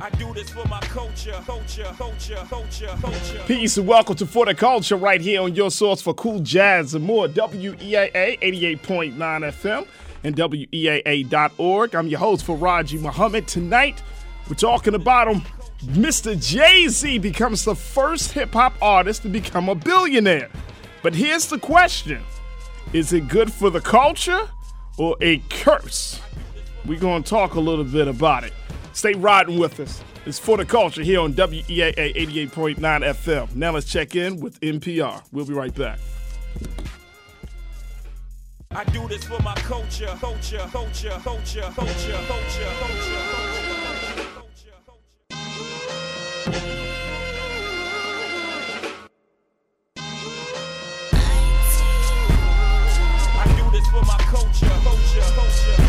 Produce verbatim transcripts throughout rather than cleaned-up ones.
I do this for my culture, culture, culture, culture, culture. Peace and welcome to For the Culture right here on your source for cool jazz and more. W E A A eighty-eight point nine F M and W E A A dot org. I'm your host, Faraji Muhammad. Tonight, we're talking about him. Mister Jay-Z becomes the first hip-hop artist to become a billionaire. But here's the question. Is it good for the culture or a curse? We're going to talk a little bit about it. Stay riding with us. It's For the Culture here on W E A A eighty-eight point nine F M. Now let's check in with N P R. We'll be right back. I do this for my culture, culture, culture, culture, culture, culture, culture, culture, culture, culture. I do this for my culture, culture, culture.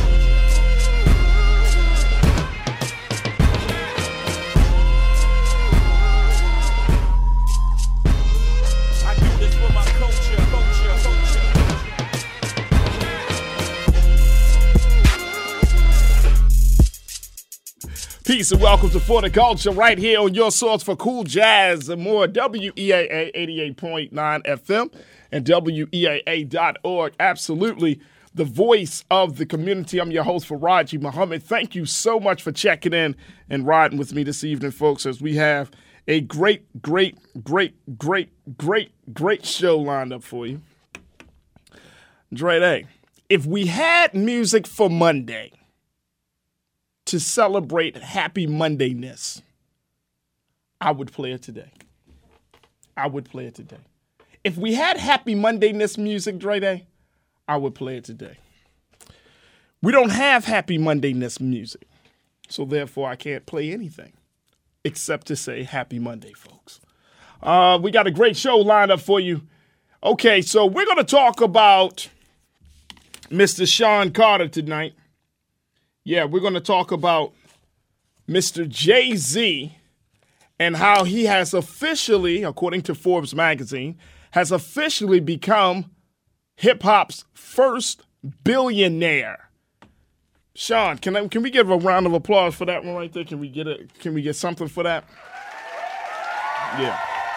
Peace and welcome to For the Culture right here on your source for cool jazz and more. W E A A eighty-eight point nine F M and W E A A dot org. Absolutely the voice of the community. I'm your host, Faraji Muhammad. Thank you so much for checking in and riding with me this evening, folks, as we have a great, great, great, great, great, great show lined up for you. Dre Day, if we had music for Monday to celebrate Happy Mondayness, I would play it today. I would play it today. If we had Happy Mondayness music, Dre Day, I would play it today. We don't have Happy Mondayness music, so therefore I can't play anything except to say Happy Monday, folks. Uh, we got a great show lined up for you. Okay, so we're going to talk about Mister Sean Carter tonight. Yeah, we're going to talk about Mister Jay-Z and how he has officially, according to Forbes magazine, has officially become hip-hop's first billionaire. Sean, can I, can we give a round of applause for that one right there? Can we get it? Can we get something for that? Yeah.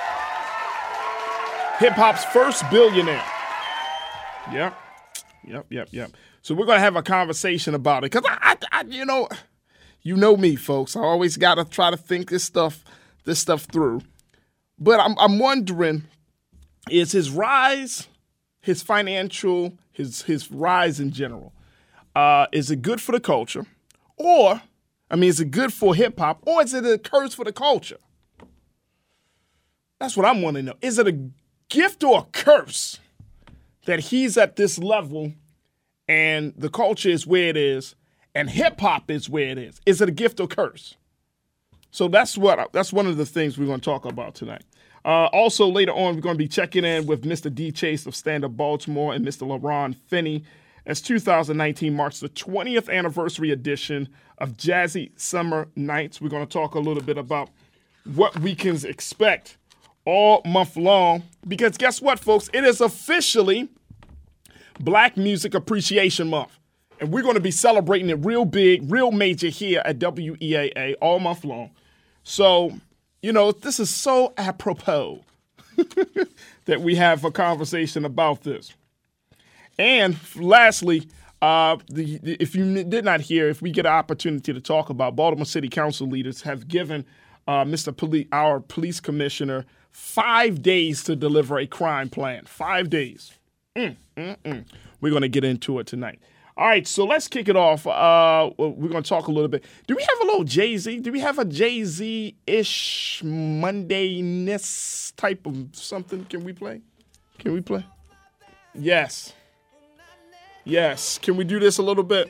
Hip-hop's first billionaire. Yep. Yep, yep, yep. So we're going to have a conversation about it. Because, I, I, I, you know, you know me, folks. I always got to try to think this stuff this stuff through. But I'm, I'm wondering, is his rise, his financial, his his rise in general, uh, is it good for the culture? Or, I mean, is it good for hip-hop? Or is it a curse for the culture? That's what I'm wanting to know. Is it a gift or a curse that he's at this level and the culture is where it is, and hip-hop is where it is? Is it a gift or curse? So that's what that's one of the things we're going to talk about tonight. Uh, also, later on, we're going to be checking in with Mister D. Chase of Stand Up Baltimore and Mister LaRon Finney, as two thousand nineteen marks the twentieth anniversary edition of Jazzy Summer Nights. We're going to talk a little bit about what we can expect all month long, because guess what, folks? It is officially Black Music Appreciation Month. And we're going to be celebrating it real big, real major here at W E A A all month long. So, you know, this is so apropos that we have a conversation about this. And lastly, uh, the, the, if you did not hear, if we get an opportunity to talk about, Baltimore City Council leaders have given uh, Mister Poli- our police commissioner five days to deliver a crime plan. Five days. Mm, mm, mm. We're going to get into it tonight. All right, so let's kick it off. Uh, we're going to talk a little bit. Do we have a little Jay-Z? Do we have a Jay-Z-ish Mondayness type of something? Can we play? Can we play? Yes. Yes. Can we do this a little bit?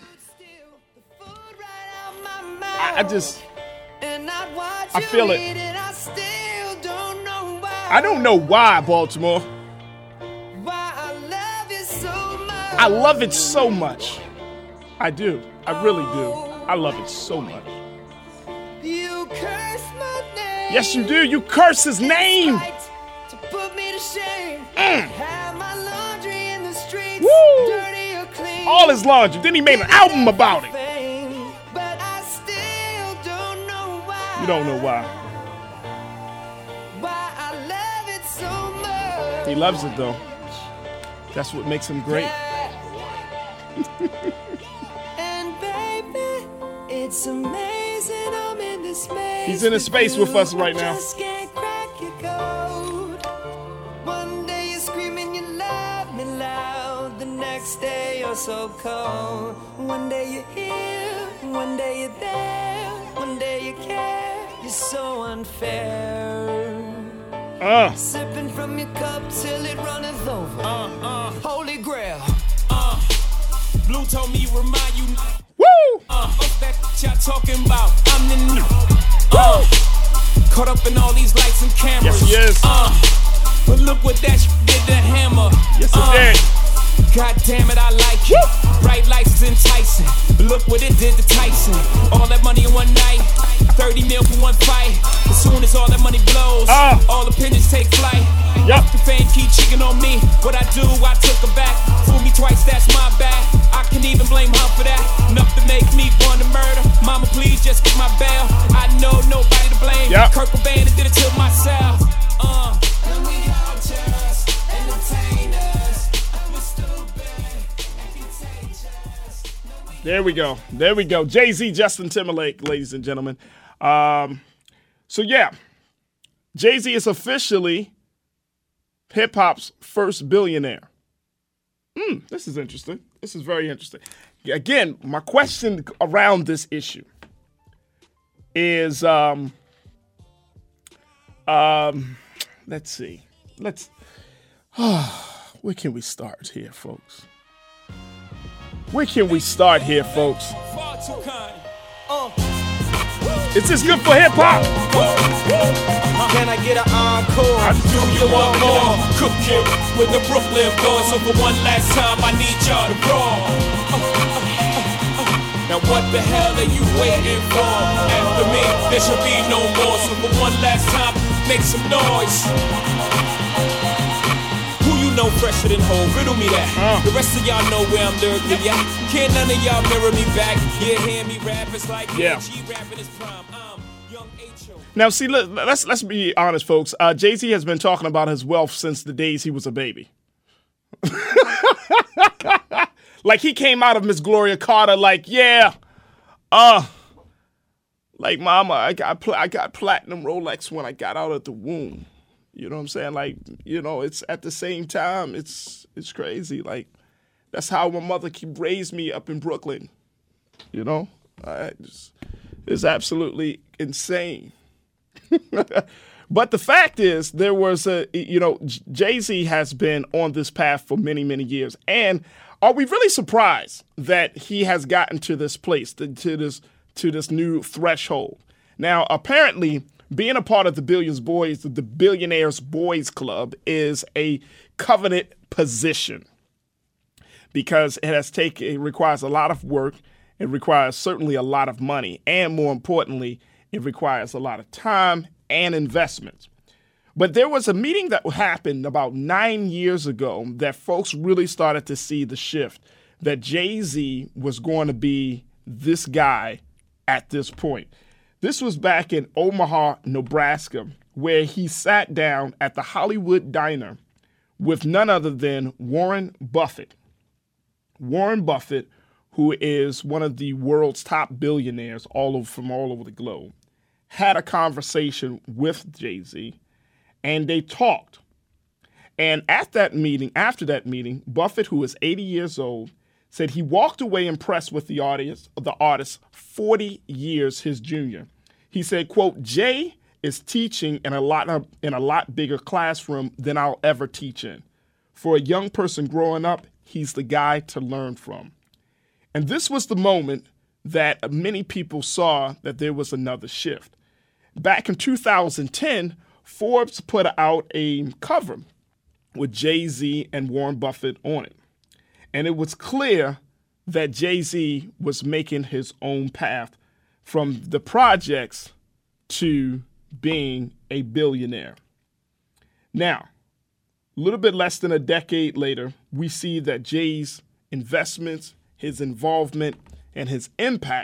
I, I just, I feel it. I don't know why, Baltimore. I love it so much. I do. I really do. I love it so much. You curse my name. Yes, you do. You curse his name. To put me to shame. Mm. Have my laundry in the streets. Woo. Dirty or clean. All his laundry. Then he made an album about it. But I still don't know why. You don't know why. Why I love it so much. He loves it, though. That's what makes him great. And baby, it's amazing I'm in this space. He's in a space with us right now. Just can't crack your code. One day you're screaming you love me loud. The next day you're so cold. One day you're here, one day you're there. One day you care, you're so unfair. Uh. Sipping from your cup till it runneth over. Uh, uh, Holy grail. uh. Blue told me remind you. Woo! Uh, fuck that y'all talking about. I'm the new. Uh, caught up in all these lights and cameras. Yes, he is. Uh, but look what that shit did to Hammer. Yes, it uh, did. God damn it, I like it. Bright lights is enticing. Look what it did to Tyson. All that money in one night. thirty mil for one fight. As soon as all that money blows, Uh. all opinions take flight. Yup. The fame keep cheating on me. What I do, I took her back. Fool me twice, that's my bad. I can even blame her for that. Enough to make me want to murder. Mama, please just get my bail. I know nobody to blame. Yup. Kurt Cobain did it to myself. Uh. And we all just entertainers. We're stupid and contagious. There we go. There we go. Jay-Z, Justin Timberlake, ladies and gentlemen. Um, so, yeah, Jay-Z is officially hip-hop's first billionaire. Hmm, this is interesting. This is very interesting. Again, my question around this issue is, um, um, let's see. Let's, where can we start here, folks? Where can we start here, folks? Far too kind. Is this good for hip-hop? Can I get an encore? I Do you want more? Cook it with the Brooklyn boys. So for one last time, I need y'all to roar. Now what the hell are you waiting for? After me, there should be no more. So for one last time, make some noise. Who you know fresher than Hov? Riddle me that. Uh. The rest of y'all know where I'm lyrically at. Can't none of y'all mirror me back. Yeah, hear me rap. It's like Yeah. G rapping his prime. I'm young H O. Now, see, let, let's let's be honest, folks. Uh, Jay-Z has been talking about his wealth since the days he was a baby. Like he came out of Miss Gloria Carter, like, yeah, uh, like, mama, I got pl- I got platinum Rolex when I got out of the womb. You know what I'm saying? Like, you know, it's at the same time, it's it's crazy. Like, that's how my mother raised me up in Brooklyn. You know, I just, it's absolutely insane. But the fact is, there was a, you know, Jay-Z has been on this path for many, many years. And are we really surprised that he has gotten to this place, to, to this to this new threshold? Now, apparently, being a part of the Billions Boys, the Billionaires Boys Club, is a coveted position because it has taken, it requires a lot of work. It requires certainly a lot of money. And more importantly, it requires a lot of time and investments. But there was a meeting that happened about nine years ago that folks really started to see the shift, that Jay-Z was going to be this guy at this point. This was back in Omaha, Nebraska, where he sat down at the Hollywood Diner with none other than Warren Buffett. Warren Buffett, who is one of the world's top billionaires all over, from all over the globe, had a conversation with Jay-Z, and they talked. And at that meeting, after that meeting, Buffett, who is eighty years old, said he walked away impressed with the artist, the artist forty years his junior. He said, quote, Jay is teaching in a lot of, in a lot bigger classroom than I'll ever teach in. For a young person growing up, he's the guy to learn from. And this was the moment that many people saw that there was another shift. Back in two thousand ten, Forbes put out a cover with Jay-Z and Warren Buffett on it. And it was clear that Jay-Z was making his own path from the projects to being a billionaire. Now, a little bit less than a decade later, we see that Jay's investments, his involvement, and his impact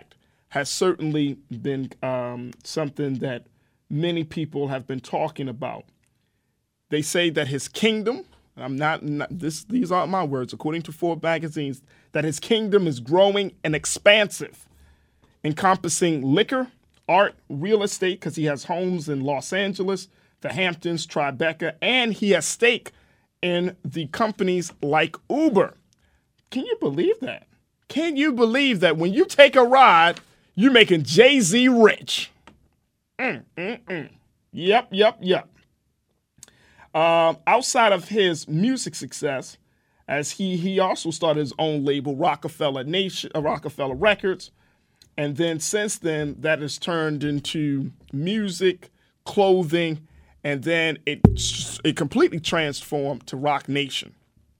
has certainly been um, something that many people have been talking about. They say that his kingdom, I'm not, not this, these aren't my words, according to Forbes magazines, that his kingdom is growing and expansive, encompassing liquor, art, real estate, because he has homes in Los Angeles, the Hamptons, Tribeca, and he has stake in the companies like Uber. Can you believe that? Can you believe that when you take a ride, you're making Jay-Z rich? Mm, mm, mm. Yep, yep, yep. Um, outside of his music success, as he he also started his own label, Rockefeller Nation, uh, Rockefeller Records, and then since then that has turned into music, clothing, and then it it completely transformed to Roc Nation.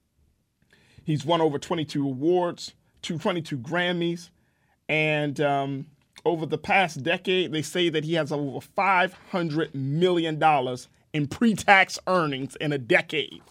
He's won over twenty-two awards, twenty-two Grammys, and um, over the past decade, they say that he has over five hundred million dollars in pre-tax earnings in a decade.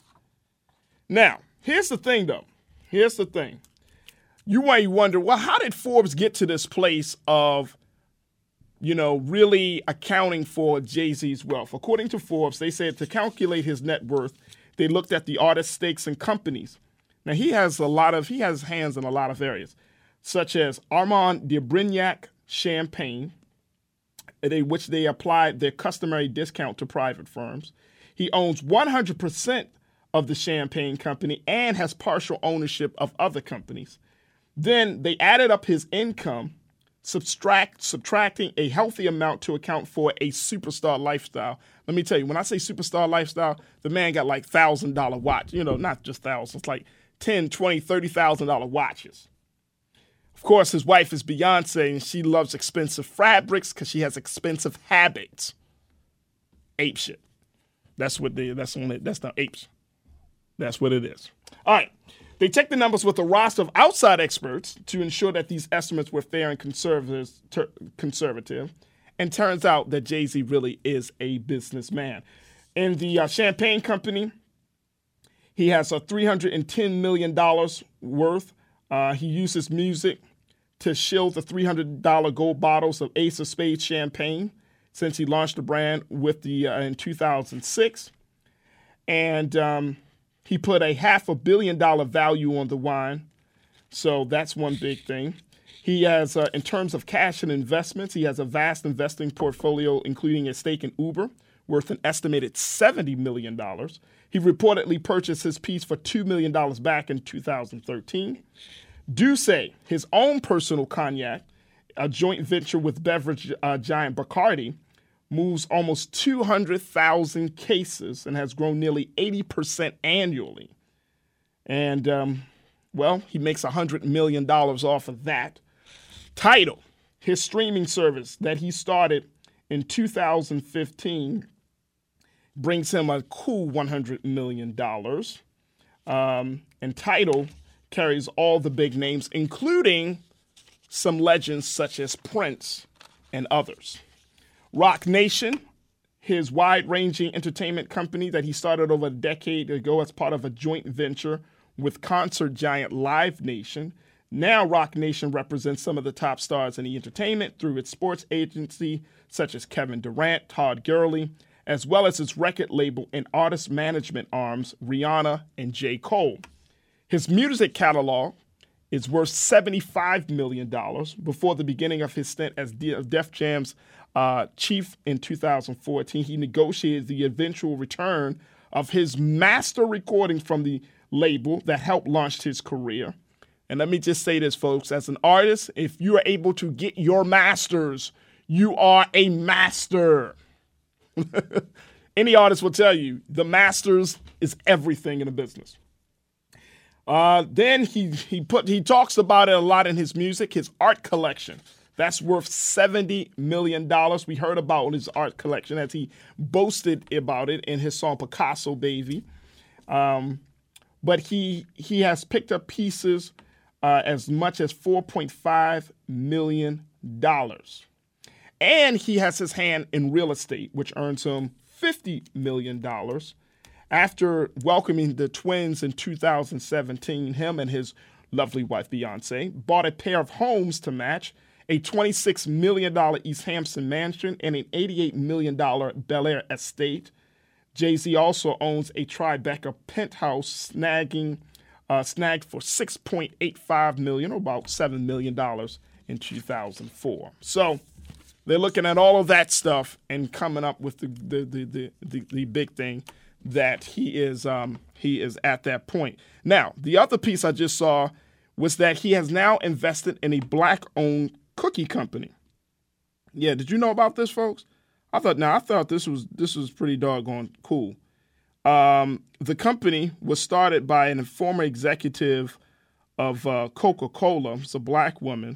Now, here's the thing, though. Here's the thing. You might wonder, well, how did Forbes get to this place of, you know, really accounting for Jay-Z's wealth? According to Forbes, they said to calculate his net worth, they looked at the artist's stakes in companies. Now, he has a lot of, he has hands in a lot of areas, such as Armand de Brignac Champagne, They, which they applied their customary discount to private firms. He owns one hundred percent of the champagne company and has partial ownership of other companies. Then they added up his income, subtract, subtracting a healthy amount to account for a superstar lifestyle. Let me tell you, when I say superstar lifestyle, the man got like one thousand dollars watch. You know, not just thousands, like ten, twenty, thirty thousand dollars watches. Of course, his wife is Beyonce, and she loves expensive fabrics because she has expensive habits. Ape shit. That's what they. That's on it. That's not apes. That's what it is. All right. They take the numbers with a roster of outside experts to ensure that these estimates were fair and conservative. Ter, conservative. And turns out that Jay-Z really is a businessman. In the uh, champagne company, he has a three hundred ten million dollars worth. Uh, he uses music to shield the three hundred dollars gold bottles of Ace of Spades champagne since he launched the brand with the uh, in two thousand six. And um, he put a half a billion dollar value on the wine. So that's one big thing. He has, uh, in terms of cash and investments, he has a vast investing portfolio, including a stake in Uber, worth an estimated seventy million dollars. He reportedly purchased his piece for two million dollars back in two thousand thirteen. Douce, his own personal cognac, a joint venture with beverage uh, giant Bacardi, moves almost two hundred thousand cases and has grown nearly eighty percent annually. And, um, well, he makes one hundred million dollars off of that. Tidal, his streaming service that he started in two thousand fifteen, brings him a cool one hundred million dollars. Um, and Tidal carries all the big names, including some legends such as Prince and others. Roc Nation, his wide-ranging entertainment company that he started over a decade ago as part of a joint venture with concert giant Live Nation. Now Roc Nation represents some of the top stars in the entertainment through its sports agency, such as Kevin Durant, Todd Gurley, as well as its record label and artist management arms, Rihanna and J. Cole. His music catalog is worth seventy-five million dollars. Before the beginning of his stint as Def Jam's uh, chief in two thousand fourteen, he negotiated the eventual return of his master recording from the label that helped launch his career. And let me just say this, folks. As an artist, if you are able to get your masters, you are a master. Any artist will tell you the masters is everything in a business. Uh, then he he put he talks about it a lot in his music, his art collection. That's worth seventy million dollars. We heard about his art collection as he boasted about it in his song Picasso Baby. Um, but he he has picked up pieces uh, as much as four point five million dollars. And he has his hand in real estate, which earns him fifty million dollars. After welcoming the twins in two thousand seventeen, him and his lovely wife, Beyonce, bought a pair of homes to match a twenty-six million dollars East Hampton mansion, and an eighty-eight million dollars Bel Air estate. Jay-Z also owns a Tribeca penthouse snagging, uh, snagged for six point eight five million dollars, or about seven million dollars in two thousand four. So they're looking at all of that stuff and coming up with the the the the, the, the big thing that he is um, he is at that point. Now, the other piece I just saw was that he has now invested in a black-owned cookie company. Yeah, did you know about this, folks? I thought, now I thought this was this was pretty doggone cool. Um, the company was started by an former executive of uh, Coca-Cola. It's a black woman,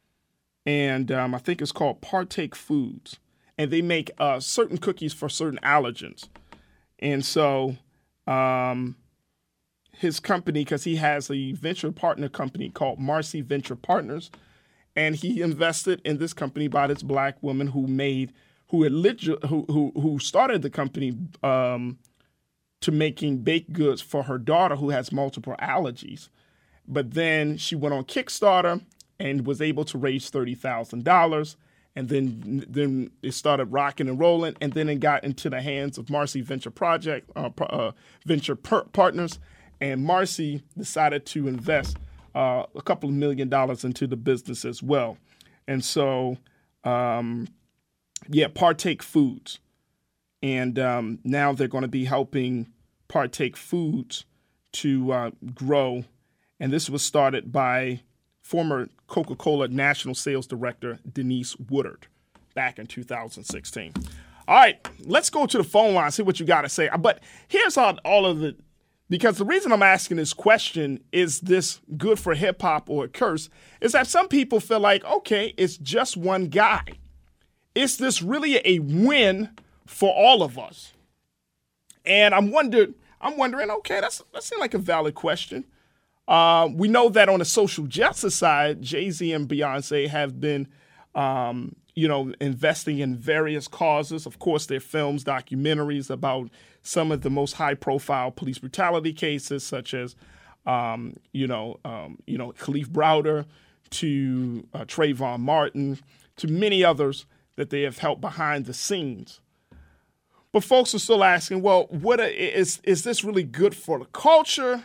and um, I think it's called Partake Foods, and they make uh, certain cookies for certain allergens. And so um, his company, because he has a venture partner company called Marcy Venture Partners, and he invested in this company by this black woman who made who had lit- who, who who started the company um, to making baked goods for her daughter who has multiple allergies. But then she went on Kickstarter and was able to raise thirty thousand dollars. And then then it started rocking and rolling. And then it got into the hands of Marcy Venture Project, uh, uh, Venture per- Partners. And Marcy decided to invest uh, a couple of million dollars into the business as well. And so... Um, Yeah, Partake Foods. And um, now they're going to be helping Partake Foods to uh, grow. And this was started by former Coca-Cola National Sales Director Denise Woodard back in two thousand sixteen. All right, let's go to the phone line, see what you got to say. But here's all, all of the, because the reason I'm asking this question, is this good for hip-hop or a curse, is that some people feel like, okay, it's just one guy. Is this really a win for all of us? And I'm wondered, I'm wondering, okay, that's that seems like a valid question. Uh, we know that on the social justice side, Jay-Z and Beyonce have been, um, you know, investing in various causes. Of course, their films, documentaries about some of the most high-profile police brutality cases, such as, um, you know, um, you know, Khalif Browder, to uh, Trayvon Martin, to many others that they have helped behind the scenes. But folks are still asking, well, what a, is is this really good for the culture?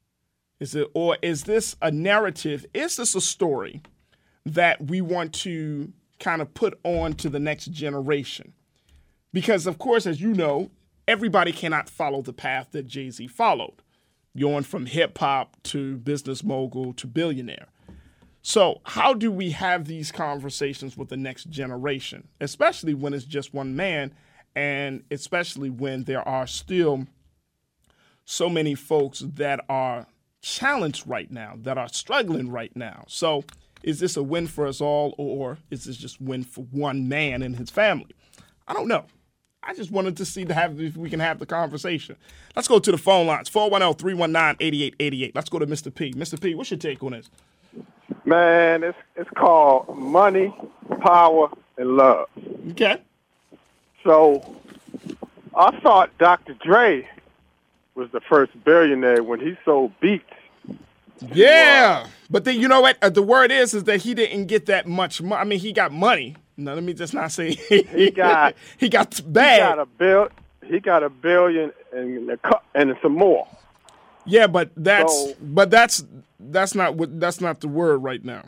Is it, or is this a narrative? Is this a story that we want to kind of put on to the next generation? Because, of course, as you know, everybody cannot follow the path that Jay-Z followed, going from hip-hop to business mogul to billionaire. So how do we have these conversations with the next generation, especially when it's just one man, and especially when there are still so many folks that are challenged right now, that are struggling right now? So is this a win for us all, or is this just win for one man and his family? I don't know. I just wanted to see to have if we can have the conversation. Let's go to the phone lines, four one zero, three one nine, eight eight eight eight. Let's go to Mister P. Mister P, what's your take on this? Man, it's it's called Money, Power, and Love. Okay. So I thought Doctor Dre was the first billionaire when he sold beats. Yeah, but then you know what? Uh, the word is is that he didn't get that much money. I mean, he got money. No, let me just not say he got he got bad. He got a bill. He got a billion and a cu- and some more. Yeah, but that's So- but that's that's not what that's not the word right now.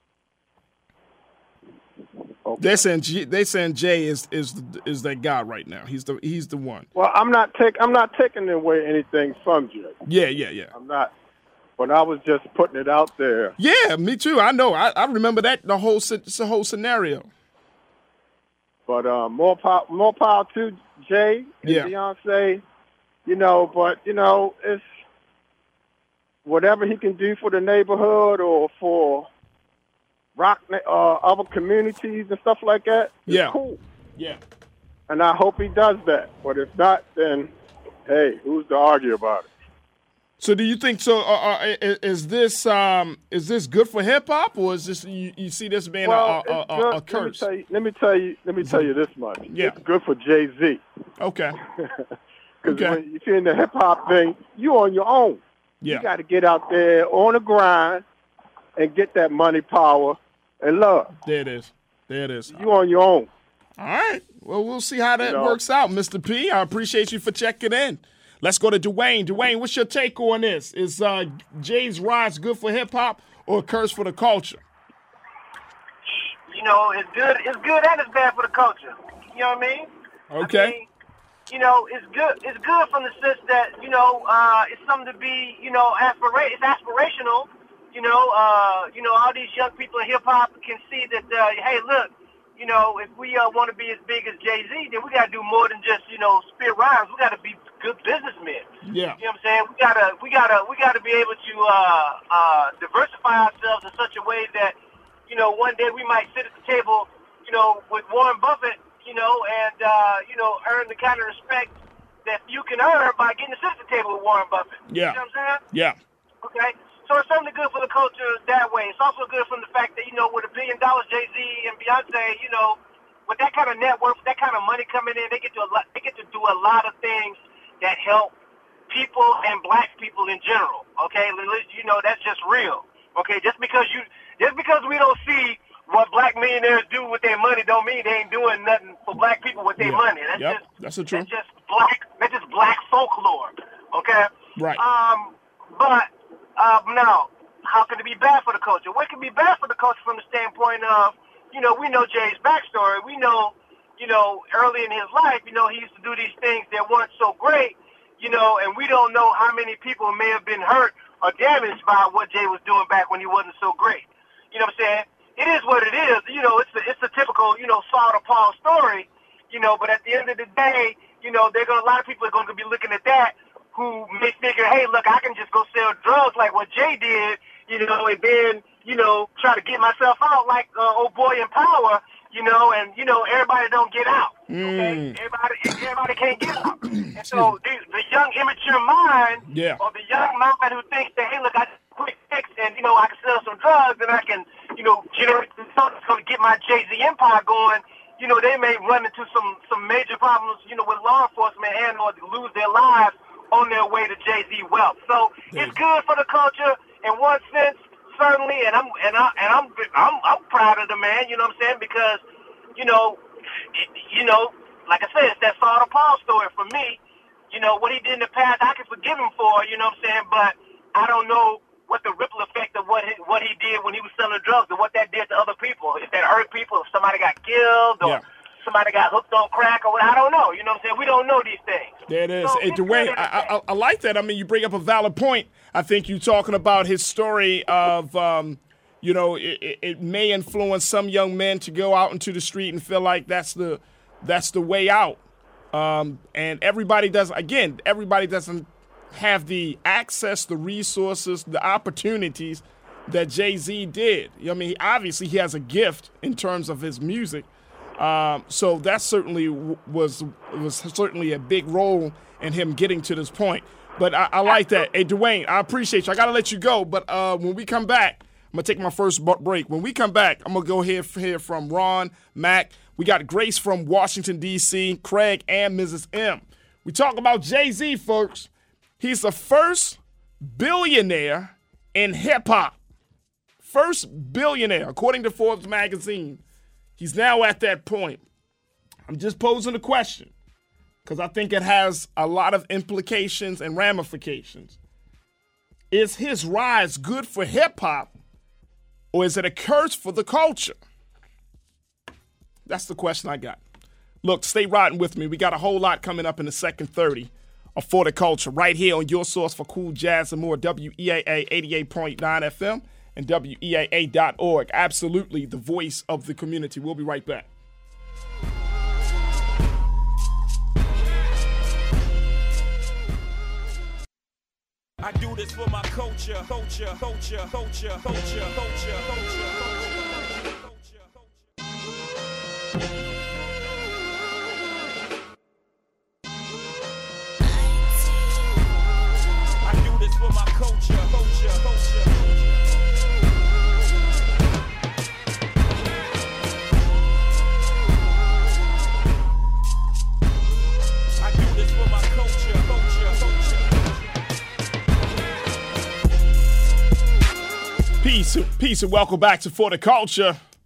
Okay. They're saying G, they saying Jay is is the, is that guy right now. He's the he's the one. Well, I'm not take I'm not taking away anything from Dre. Yeah, yeah, yeah. I'm not. But I was just putting it out there. Yeah, me too. I know. I, I remember that the whole the whole scenario. But uh, more power, more power to Jay and Yeah. Beyonce. You know, but you know, it's whatever he can do for the neighborhood or for rock uh, other communities and stuff like that. It's Yeah. cool. Yeah. And I hope he does that. But if not, then hey, who's to argue about it? So do you think so? Uh, uh, is this um, is this good for hip hop, or is this you, you see this being Well, a, a, it's a, good. a curse? Let me tell you. Let me tell you. Let me tell you this much. Yeah. It's good for Jay Z. Okay. Because Okay. when if you're in the hip hop thing, you're on your own. Yeah. You got to get out there on the grind and get that money, power, and love. There it is. There it is. You on your own. All right. Well, we'll see how that You know. works out, Mister P. I appreciate you for checking in. Let's go to Dwayne. Dwayne, what's your take on this? Is uh, Jay's rise good for hip-hop or a curse for the culture? You know, it's good. It's good and it's bad for the culture. You know what I mean? Okay. I mean, you know, it's good. It's good from the sense that you know, uh, it's something to be, you know, aspira- It's aspirational. You know, uh, you know, all these young people in hip hop can see that. Uh, hey, look, you know, if we uh, want to be as big as Jay-Z, then we got to do more than just, you know, spit rhymes. We got to be good businessmen. Yeah. You know what I'm saying? We gotta, we gotta, we gotta be able to uh, uh, diversify ourselves in such a way that, you know, one day we might sit at the table, you know, with Warren Buffett, you know, and uh, you know, earn the kind of respect that you can earn by getting to sit at the table with Warren Buffett. Yeah. You know what I'm saying? Yeah. Okay. So it's something good for the culture that way. It's also good from the fact that, you know, with a billion dollars, Jay-Z and Beyonce, you know, with that kind of net worth, that kind of money coming in, they get to a lot, they get to do a lot of things that help people and black people in general. Okay, you know, that's just real. Okay, just because you, just because we don't see what black millionaires do with their money, don't mean they ain't doing nothing for black people with their Yeah. money. That's Yep. just That's the truth. That's just black. That's just black folklore. Okay. Right. Um, but. Uh, now, how can it be bad for the culture? Well, it can be bad for the culture from the standpoint of, you know, we know Jay's backstory. We know, you know, early in his life, you know, he used to do these things that weren't so great, you know, and we don't know how many people may have been hurt or damaged by what Jay was doing back when he wasn't so great. You know what I'm saying? It is what it is. You know, it's a, it's a typical, you know, Saul to Paul story, you know, but at the end of the day, you know, they're gonna, a lot of people are going to be looking at that who may figure, hey, look, I can just go sell drugs like what Jay did, you know, and then, you know, try to get myself out like uh, old boy in Power, you know, and, you know, everybody don't get out, okay? Mm. Everybody everybody can't get out. And so the, the young, immature mind, Yeah. or the young mind who thinks that, hey, look, I just quick fix and, you know, I can sell some drugs and I can, you know, generate something that's going to get my Jay-Z empire going, you know, they may run into some, some major problems, you know, with law enforcement and or lose their lives on their way to Jay-Z wealth. So it's good for the culture in one sense, certainly, and I'm and I and I'm I'm I'm proud of the man, you know what I'm saying? Because, you know, it, you know, like I said, it's that Saul to Paul story for me. You know, what he did in the past, I can forgive him for, you know what I'm saying, but I don't know what the ripple effect of what he, what he did when he was selling drugs and what that did to other people. If that hurt people, if somebody got killed or Yeah. somebody got hooked on crack or what, I don't know. You know what I'm saying? We don't know these things. There it is. So Hey, it's Dwayne, good I, in I, I like that. I mean, you bring up a valid point. I think you talking about his story of, um, you know, it, it, it may influence some young men to go out into the street and feel like that's the that's the way out. Um, and everybody does. Again, everybody doesn't have the access, the resources, the opportunities that Jay-Z did. I mean, obviously he has a gift in terms of his music. Um, so that certainly w- was was certainly a big role in him getting to this point. But I, I like that. Hey, Dwayne, I appreciate you. I got to let you go. But uh, when we come back, I'm going to take my first bu- break. When we come back, I'm going to go hear, hear from Ron, Mac. We got Grace from Washington, D C, Craig, and Missus M. We talk about Jay-Z, folks. He's the first billionaire in hip-hop. First billionaire, according to Forbes magazine. He's now at that point. I'm just posing a question because I think it has a lot of implications and ramifications. Is his rise good for hip-hop or is it a curse for the culture? That's the question I got. Look, stay riding with me. We got a whole lot coming up in the second thirty of For the Culture right here on your source for cool jazz and more, W E A A eighty-eight point nine F M. and W E A A dot org. Absolutely the voice of the community. We'll be right back. I do this for my culture, culture, culture, culture, culture, culture, culture, culture, culture, I do this for my culture, culture, culture. I do this for my culture, culture, culture. Peace, peace, and welcome back to For the Culture.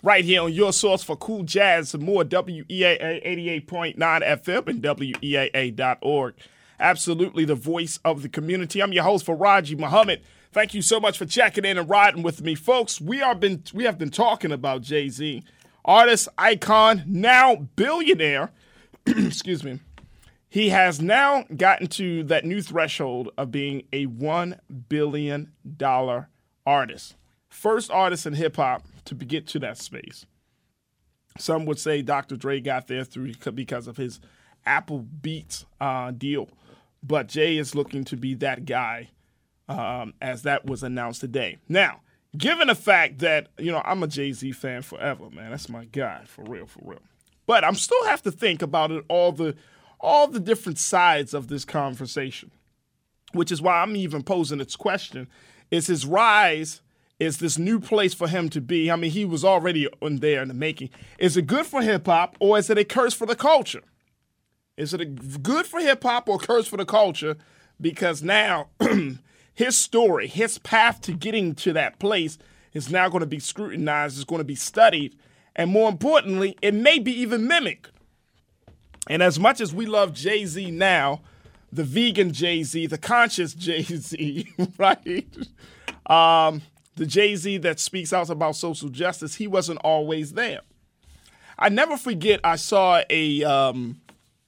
right here on your source for cool jazz and more, W E A A eighty-eight point nine F M and W E A A dot org. Absolutely the voice of the community. I'm your host, Faraji Muhammad. Thank you so much for checking in and riding with me. Folks, we are been we have been talking about Jay-Z, artist, icon, now billionaire. Excuse me. He has now gotten to that new threshold of being a one billion dollars artist. First artist in hip-hop to get to that space. Some would say Doctor Dre got there through because of his Apple Beats uh, deal. But Jay is looking to be that guy um, as that was announced today. Now, given the fact that, you know, I'm a Jay-Z fan forever, man. That's my guy, for real, for real. But I'm still have to think about it, all the all the different sides of this conversation, which is why I'm even posing this question. Is his rise, is this new place for him to be? I mean, he was already in there in the making. Is it good for hip-hop, or is it a curse for the culture? Is it a good for hip-hop or curse for the culture? Because now his story, his path to getting to that place is now going to be scrutinized, it's going to be studied, and more importantly, it may be even mimicked. And as much as we love Jay-Z now, the vegan Jay-Z, the conscious Jay-Z, right? Um, the Jay-Z that speaks out about social justice, he wasn't always there. I never forget I saw a um,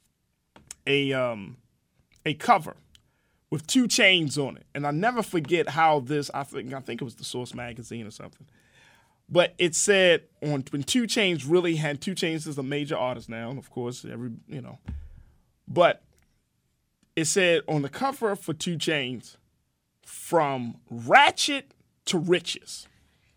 a um, a cover with two chains on it. And I never forget how this, I think I think it was the Source magazine or something. But it said on when two Chainz really had two Chainz is a major artist now, of course, every you know. But it said on the cover for two Chainz, from ratchet to riches.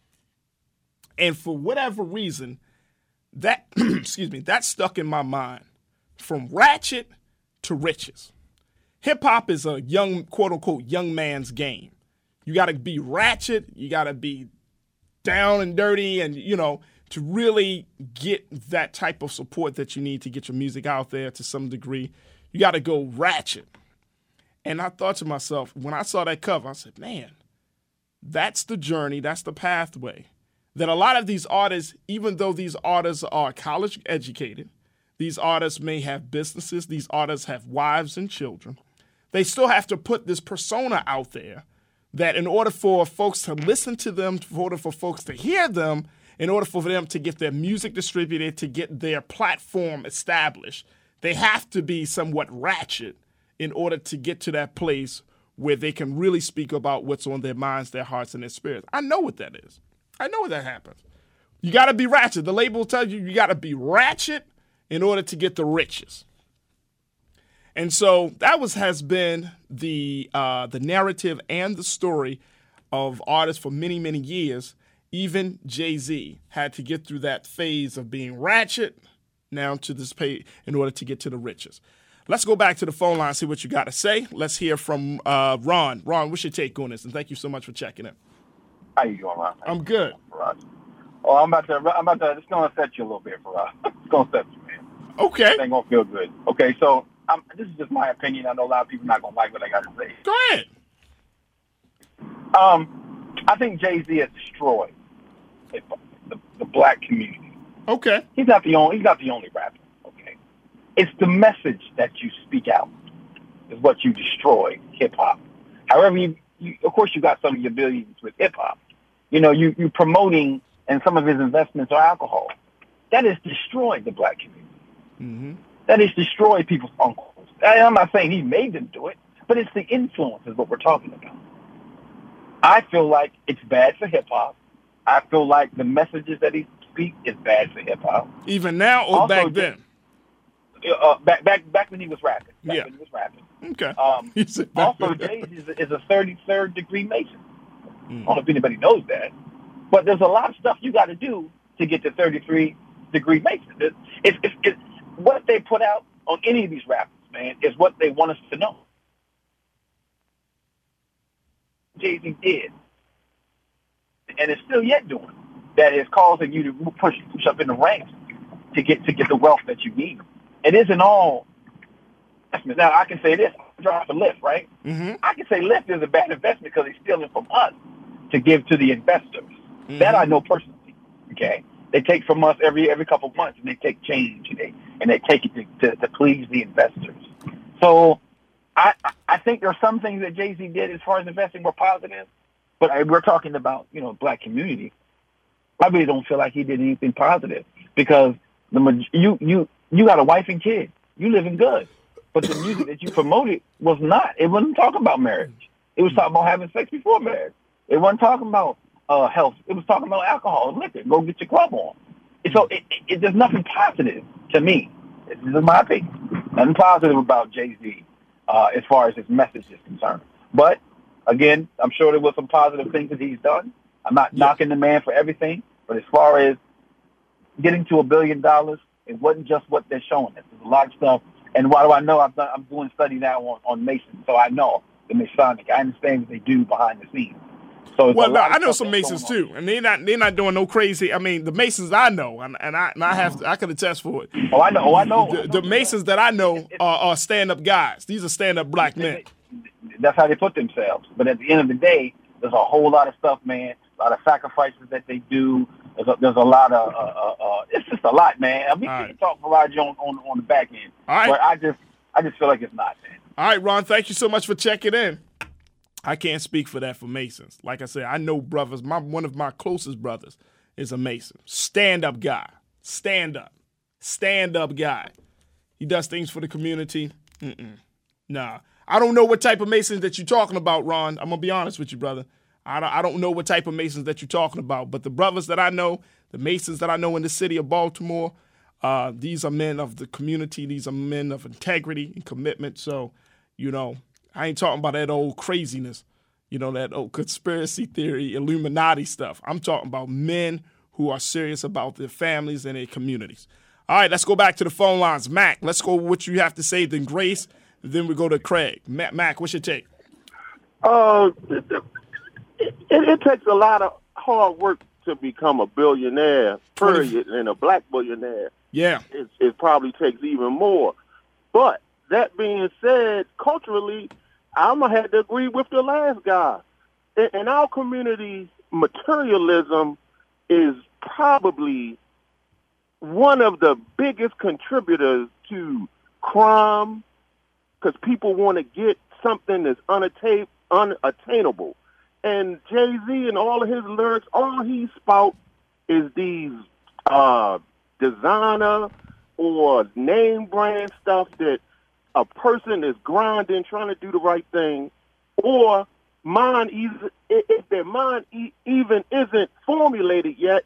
And for whatever reason, that excuse me, that stuck in my mind. From ratchet to riches. Hip hop is a young, quote unquote, young man's game. You gotta be ratchet, you gotta be down and dirty, and you know, to really get that type of support that you need to get your music out there to some degree, you got to go ratchet. And I thought to myself, when I saw that cover, I said, man, that's the journey, that's the pathway that a lot of these artists, even though these artists are college educated, these artists may have businesses, these artists have wives and children, they still have to put this persona out there that in order for folks to listen to them, in order for folks to hear them, in order for them to get their music distributed, to get their platform established, they have to be somewhat ratchet in order to get to that place where they can really speak about what's on their minds, their hearts, and their spirits. I know what that is. I know what that happens. You got to be ratchet. The label will tell you you got to be ratchet in order to get the riches. And so that was has been the uh, the narrative and the story of artists for many, many years. Even Jay-Z had to get through that phase of being ratchet now to this pay in order to get to the riches. Let's go back to the phone line and see what you got to say. Let's hear from uh, Ron. Ron, what's your take on this? And thank you so much for checking in. How you doing, Ron? I'm good. Oh, I'm about to. I'm about to. It's gonna upset you a little bit, Farad. It's gonna upset you, man. Okay. It ain't gonna feel good. Okay, so. I'm, this is just my opinion. I know a lot of people not gonna like what I got to say. Go ahead. Um, I think Jay-Z has destroyed the, the, the black community. Okay. He's not the only. He's not the only rapper. Okay. It's the message that you speak out is what you destroy hip hop. However, you, you of course you got some of your billions with hip hop. You know, you you promoting, and some of his investments are alcohol. That has destroyed the black community. Mm-hmm. That has destroyed people's uncles. I'm not saying he made them do it, but it's the influence is what we're talking about. I feel like it's bad for hip-hop. I feel like the messages that he speaks is bad for hip-hop. Even now or also, back then? Uh, back, back, back when he was rapping. Back yeah. when he was rapping. Okay. Um, also, Jay-Z is, a, is a thirty-third degree Mason. Mm. I don't know if anybody knows that. But there's a lot of stuff you got to do to get to thirty-three degree Mason. It's, it's, it's, it's what they put out on any of these rappers, man, is what they want us to know. Jay-Z did, and is still yet doing, that is causing you to push, push up in the ranks to get to get the wealth that you need. It isn't all investment. Now, I can say this, I drive for Lyft, right? Mm-hmm. I can say Lyft is a bad investment because he's stealing from us to give to the investors. Mm-hmm. That I know personally, okay? They take from us every every couple of months, and they take change, and they and they take it to, to, to please the investors. So I I think there are some things that Jay-Z did as far as investing were positive, but we're talking about, you know, black community. I really don't feel like he did anything positive because the you you you got a wife and kid, you living good, but the music that you promoted was not. It wasn't talking about marriage. It was talking about having sex before marriage. It wasn't talking about uh, health. It was talking about alcohol and liquor. Go get your club on. And so it, it, it, there's nothing positive to me. This is my opinion. Nothing positive about Jay-Z uh, as far as his message is concerned. But, again, I'm sure there were some positive things that he's done. I'm not yeah. knocking the man for everything. But as far as getting to a billion dollars, it wasn't just what they're showing us. There's a lot of stuff. And why do I know? I've done, I'm doing study now on, on Mason, so I know the Masonic. I understand what they do behind the scenes. So well, no, I know some Masons too, and they're not they're not doing no crazy. I mean, the Masons I know, and, and I and I have to, I can attest for it. Oh, I know, oh, I know. The, the Masons that I know are, are stand up guys. These are stand up black men. That's how they put themselves. But at the end of the day, there's a whole lot of stuff, man. A lot of sacrifices that they do. There's a, there's a lot of uh, uh, uh, it's just a lot, man. I mean, we can right. talk Elijah on, on on the back end, All right. but I just I just feel like it's not, man. All right, Ron. Thank you so much for checking in. I can't speak for that for Masons. Like I said, I know brothers. My one of my closest brothers is a Mason. Stand-up guy. Stand-up. Stand-up guy. He does things for the community. Mm-mm. Nah. I don't know what type of Masons that you're talking about, Ron. I'm going to be honest with you, brother. I don't, I don't know what type of Masons that you're talking about. But the brothers that I know, the Masons that I know in the city of Baltimore, uh, these are men of the community. These are men of integrity and commitment. So, you know, I ain't talking about that old craziness, you know, that old conspiracy theory, Illuminati stuff. I'm talking about men who are serious about their families and their communities. All right, let's go back to the phone lines. Mac, let's go with what you have to say, then Grace, then we go to Craig. Mac, Mac what's your take? Uh, it, it, it takes a lot of hard work to become a billionaire, period, and a black billionaire. Yeah. It, it probably takes even more. But that being said, culturally, I'm going to have to agree with the last guy. In, in our community, materialism is probably one of the biggest contributors to crime because people want to get something that's unatta- unattainable. And Jay-Z and all of his lyrics, all he spout is these uh, designer or name brand stuff that a person is grinding, trying to do the right thing, or mind, if their mind even isn't formulated yet,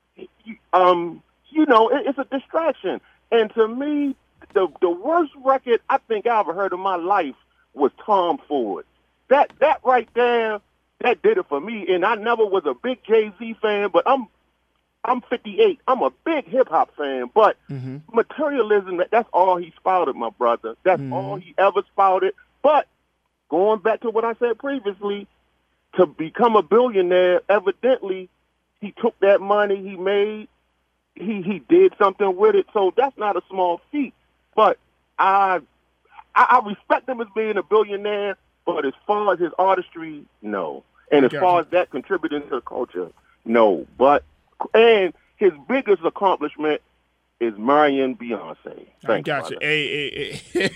um, you know, it's a distraction. And to me, the the worst record I think I ever heard in my life was Tom Ford. That that right there, that did it for me. And I never was a big Jay-Z fan, but I'm I'm fifty-eight. I'm a big hip-hop fan, but mm-hmm. materialism, that's all he spouted, my brother. That's mm-hmm. all he ever spouted. But going back to what I said previously, to become a billionaire, evidently, he took that money he made, he, he did something with it. So that's not a small feat. But I, I, I respect him as being a billionaire, but as far as his artistry, no. And as far as that contributing to the culture, no. But and his biggest accomplishment is marrying Beyonce. Thanks, I got brother. you. Hey, hey, hey.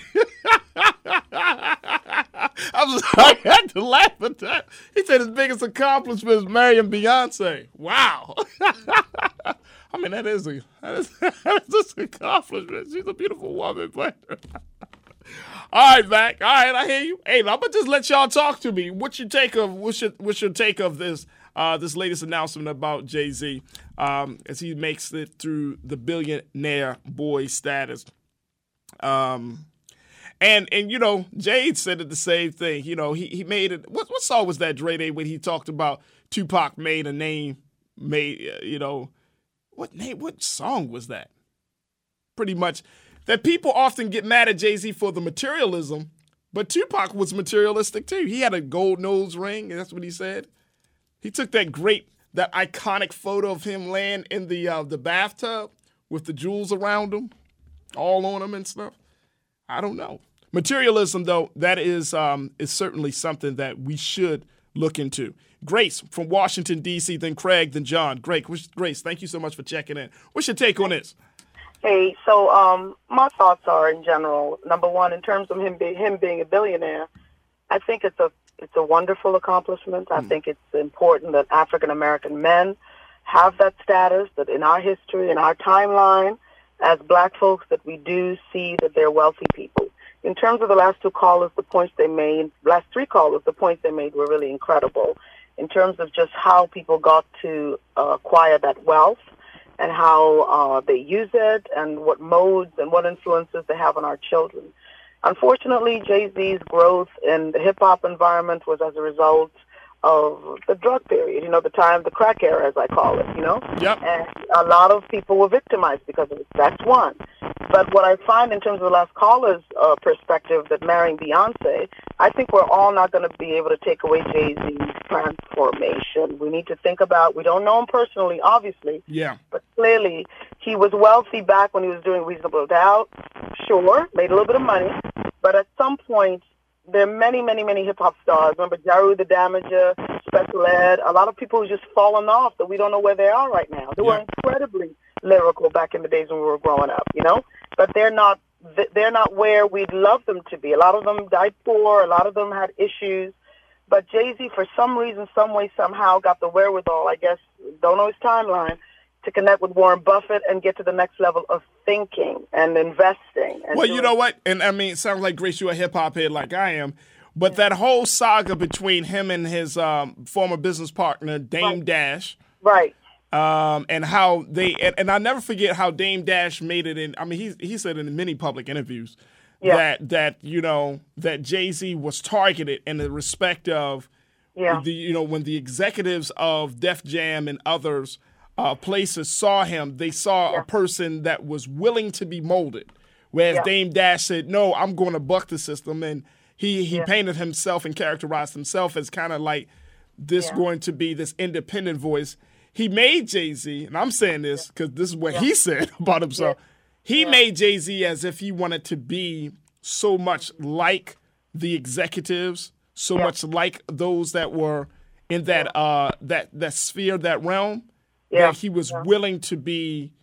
I'm sorry, I had to laugh at that. He said his biggest accomplishment is marrying Beyonce. Wow. I mean, that is a that is, that is an accomplishment. She's a beautiful woman, but all right, Mac. All right, I hear you. Hey, I'm gonna just let y'all talk to me. What's your take of what's your what's your take of this? Uh, this latest announcement about Jay-Z um, as he makes it through the billionaire boy status. Um, and, and you know, Jade said it the same thing. You know, he he made it. What, what song was that, Dre Day, when he talked about Tupac made a name, made, uh, you know, what name, what song was that? Pretty much that people often get mad at Jay-Z for the materialism, but Tupac was materialistic too. He had a gold nose ring, and that's what he said. He took that great, that iconic photo of him laying in the uh, the bathtub with the jewels around him, all on him and stuff. I don't know. Materialism, though, that is um, is certainly something that we should look into. Grace from Washington, D C, then Craig, then John. Great. Grace, thank you so much for checking in. What's your take on this? Hey, so um, my thoughts are in general. Number one, in terms of him be, him being a billionaire, I think it's a it's a wonderful accomplishment. I mm. think it's important that African American men have that status. That in our history, in our timeline, as Black folks, that we do see that they're wealthy people. In terms of the last two callers, the points they made, last three callers, the points they made were really incredible. In terms of just how people got to uh, acquire that wealth and how uh, they use it and what modes and what influences they have on our children. Unfortunately, Jay-Z's growth in the hip-hop environment was as a result of the drug period, you know, the time, the crack era, as I call it, you know? Yep. And a lot of people were victimized because of it. That's one. But what I find in terms of the last caller's uh, perspective, that marrying Beyonce, I think we're all not going to be able to take away Jay-Z's transformation. We need to think about, we don't know him personally, obviously. Yeah. But clearly, he was wealthy back when he was doing Reasonable Doubt. Sure, made a little bit of money. But at some point, there are many, many, many hip-hop stars. Remember Jaru the Damager, Special Ed, a lot of people who just fallen off that we don't know where they are right now. They yeah. were incredibly lyrical back in the days when we were growing up, you know? But they're not they're not where we'd love them to be. A lot of them died poor. A lot of them had issues. But Jay-Z, for some reason, some way, somehow got the wherewithal, I guess, don't know his timeline, to connect with Warren Buffett and get to the next level of thinking and investing. And well, you know what? And I mean, it sounds like, Grace, you're a hip-hop head like I am. But yeah. that whole saga between him and his um, former business partner, Dame right. Dash. Right. Um, and how they and, and I never forget how Dame Dash made it in. I mean, he he said in many public interviews yeah. that that you know that Jay-Z was targeted in the respect of yeah. the you know when the executives of Def Jam and others uh, places saw him, they saw yeah. a person that was willing to be molded. Whereas yeah. Dame Dash said, "No, I'm going to buck the system," and he he yeah. painted himself and characterized himself as kind of like this yeah. going to be this independent voice. He made Jay-Z, and I'm saying this because this is what yeah. he said about himself. Yeah. He yeah. made Jay-Z as if he wanted to be so much like the executives, so yeah. much like those that were in that yeah. uh, that that sphere, that realm, yeah. that he was yeah. willing to be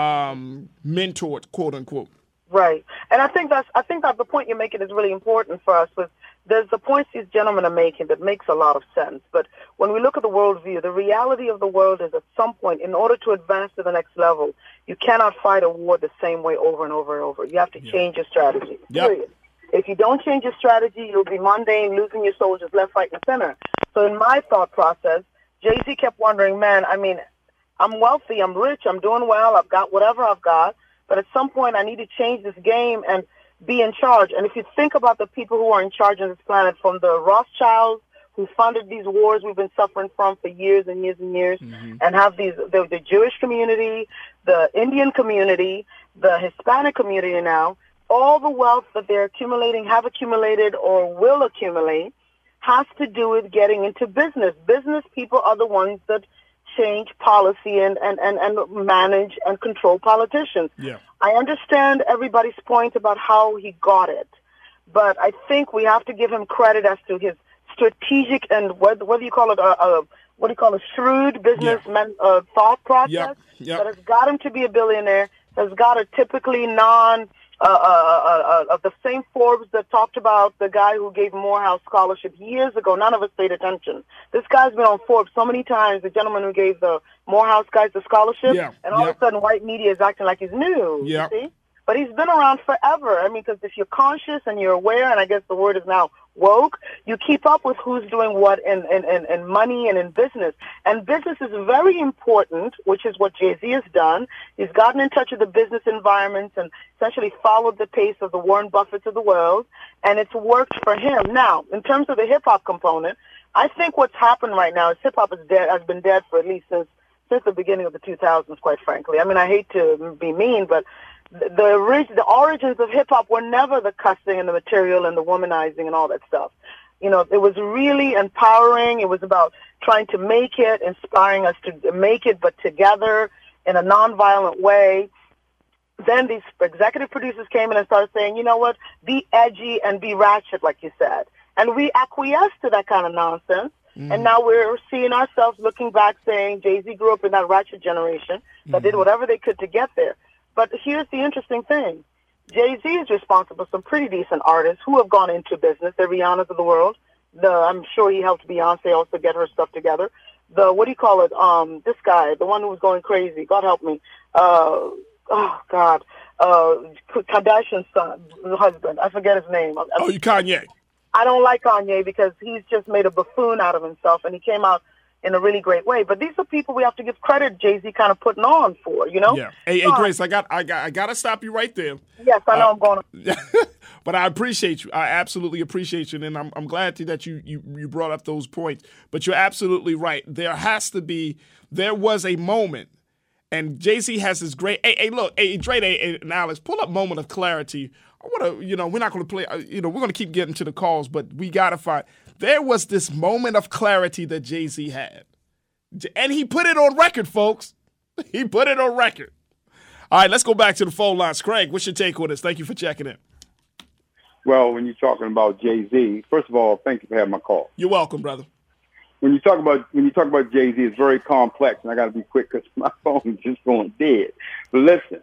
um, mentored, quote unquote. Right, and I think that's I think that the point you're making is really important for us. With there's the points these gentlemen are making that makes a lot of sense. But when we look at the worldview, the reality of the world is at some point, in order to advance to the next level, you cannot fight a war the same way over and over and over. You have to yeah. change your strategy. Yep. Period. If you don't change your strategy, you'll be mundane, losing your soldiers left, right, and center. So in my thought process, Jay-Z kept wondering, man, I mean, I'm wealthy, I'm rich, I'm doing well, I've got whatever I've got, but at some point I need to change this game and be in charge. And if you think about the people who are in charge of this planet, from the Rothschilds who funded these wars we've been suffering from for years and years and years, mm-hmm. and have these the, the Jewish community, the Indian community, the Hispanic community now, all the wealth that they're accumulating, have accumulated, or will accumulate, has to do with getting into business. Business people are the ones that change policy and, and, and, and manage and control politicians. Yeah. I understand everybody's point about how he got it, but I think we have to give him credit as to his strategic and whether, whether you call it a, a what do you call a shrewd businessman yeah. uh, thought process yep. Yep. that has got him to be a billionaire, has got a typically non Uh, uh, uh, of the same Forbes that talked about the guy who gave Morehouse scholarship years ago. None of us paid attention. This guy's been on Forbes so many times, the gentleman who gave the Morehouse guys the scholarship, yeah. and all yeah. of a sudden white media is acting like he's new. Yeah. You see? But he's been around forever. I mean, because if you're conscious and you're aware, and I guess the word is now woke, you keep up with who's doing what in, in, in, in money and in business. And business is very important, which is what Jay-Z has done. He's gotten in touch with the business environments and essentially followed the pace of the Warren Buffetts of the world, and it's worked for him. Now, in terms of the hip-hop component, I think what's happened right now is hip-hop is dead, has been dead for at least since since the beginning of the two thousands, quite frankly. I mean, I hate to be mean, but the the, orig- the origins of hip-hop were never the cussing and the material and the womanizing and all that stuff. You know, it was really empowering. It was about trying to make it, inspiring us to make it, but together in a nonviolent way. Then these executive producers came in and started saying, you know what, be edgy and be ratchet, like you said. And we acquiesced to that kind of nonsense. Mm. And now we're seeing ourselves looking back saying Jay-Z grew up in that ratchet generation that mm. did whatever they could to get there. But here's the interesting thing. Jay-Z is responsible for some pretty decent artists who have gone into business, the Rihannas of the world. The I'm sure he helped Beyonce also get her stuff together. The, what do you call it? Um, this guy, the one who was going crazy. God help me. Uh, oh, God. Uh, Kardashian's son, husband. I forget his name. Oh, you Kanye. I don't like Kanye because he's just made a buffoon out of himself, and he came out in a really great way. But these are people we have to give credit Jay-Z kind of putting on for, you know? Yeah. Hey, hey Grace, I got I got I got to stop you right there. Yes, I know uh, I'm going to. But I appreciate you. I absolutely appreciate you, and I'm I'm glad that you, you you brought up those points. But you're absolutely right. There has to be there was a moment, and Jay-Z has this great hey, hey look, hey Dre hey, and Alex, pull up Moment of Clarity. I want to, you know, we're not going to play, you know, we're going to keep getting to the calls, but we got to find. There was this moment of clarity that Jay-Z had. And he put it on record, folks. He put it on record. All right, let's go back to the phone lines. Craig, what's your take on this? Thank you for checking in. Well, when you're talking about Jay-Z, first of all, thank you for having my call. You're welcome, brother. When you talk about when you talk about Jay-Z, it's very complex, and I got to be quick because my phone is just going dead. But listen,